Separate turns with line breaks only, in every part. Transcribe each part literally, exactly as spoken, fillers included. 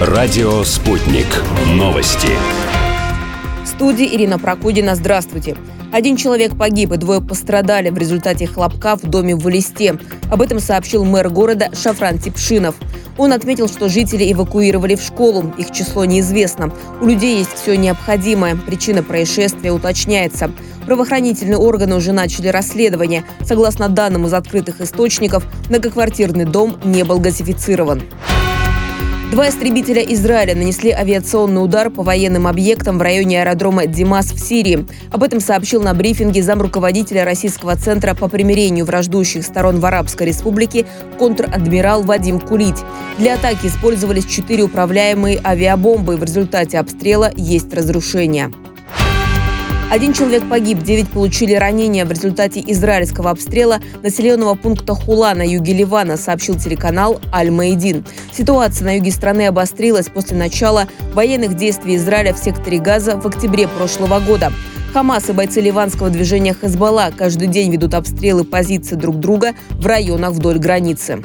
Радио «Спутник». Новости.
В студии Ирина Прокудина. Здравствуйте. Один человек погиб и двое пострадали в результате хлопка в доме в Элисте. Об этом сообщил мэр города Шафран Типшинов. Он отметил, что жители эвакуировали в школу. Их число неизвестно. У людей есть все необходимое. Причина происшествия уточняется. Правоохранительные органы уже начали расследование. Согласно данным из открытых источников, многоквартирный дом не был газифицирован. Два истребителя Израиля нанесли авиационный удар по военным объектам в районе аэродрома Димас в Сирии. Об этом сообщил на брифинге замруководителя Российского центра по примирению враждующих сторон в Арабской Республике контр-адмирал Вадим Кулить. Для атаки использовались четыре управляемые авиабомбы. В результате обстрела есть разрушения. Один человек погиб, девять получили ранения в результате израильского обстрела населенного пункта Хула на юге Ливана, сообщил телеканал Аль-Маидин. Ситуация на юге страны обострилась после начала военных действий Израиля в секторе Газа в октябре прошлого года. Хамас и бойцы ливанского движения Хезболла каждый день ведут обстрелы позиций друг друга в районах вдоль границы.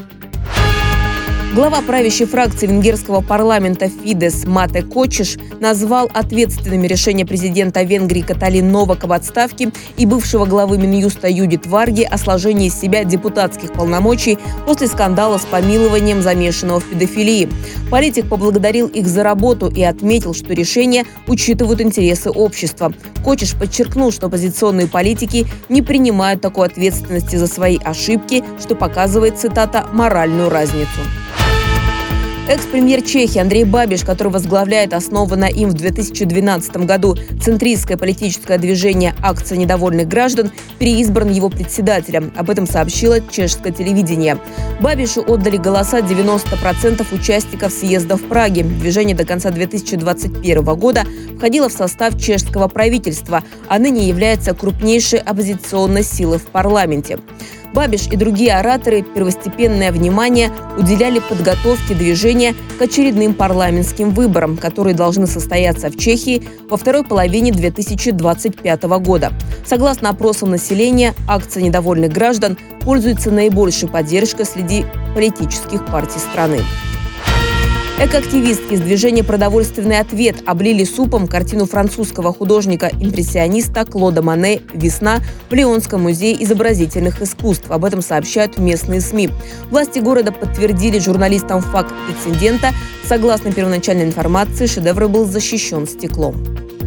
Глава правящей фракции венгерского парламента Фидес Мате Кочиш назвал ответственными решение президента Венгрии Каталин Новак об отставке и бывшего главы Минюста Юдит Варги о сложении из себя депутатских полномочий после скандала с помилованием замешанного в педофилии. Политик поблагодарил их за работу и отметил, что решения учитывают интересы общества. Кочиш подчеркнул, что оппозиционные политики не принимают такой ответственности за свои ошибки, что показывает, цитата, «моральную разницу». Экс-премьер Чехии Андрей Бабиш, который возглавляет основанное им в две тысячи двенадцатом году центристское политическое движение «Акция недовольных граждан», переизбран его председателем. Об этом сообщило чешское телевидение. Бабишу отдали голоса девяносто процентов участников съезда в Праге. Движение до конца две тысячи двадцать первого года входило в состав чешского правительства, а ныне является крупнейшей оппозиционной силой в парламенте. Бабиш и другие ораторы первостепенное внимание уделяли подготовке движения к очередным парламентским выборам, которые должны состояться в Чехии во второй половине две тысячи двадцать пятого года. Согласно опросам населения, акция недовольных граждан пользуется наибольшей поддержкой среди политических партий страны. Экоактивистки из движения «Продовольственный ответ» облили супом картину французского художника-импрессиониста Клода Мане «Весна» в Лионском музее изобразительных искусств. Об этом сообщают местные СМИ. Власти города подтвердили журналистам факт инцидента. Согласно первоначальной информации, шедевр был защищен стеклом.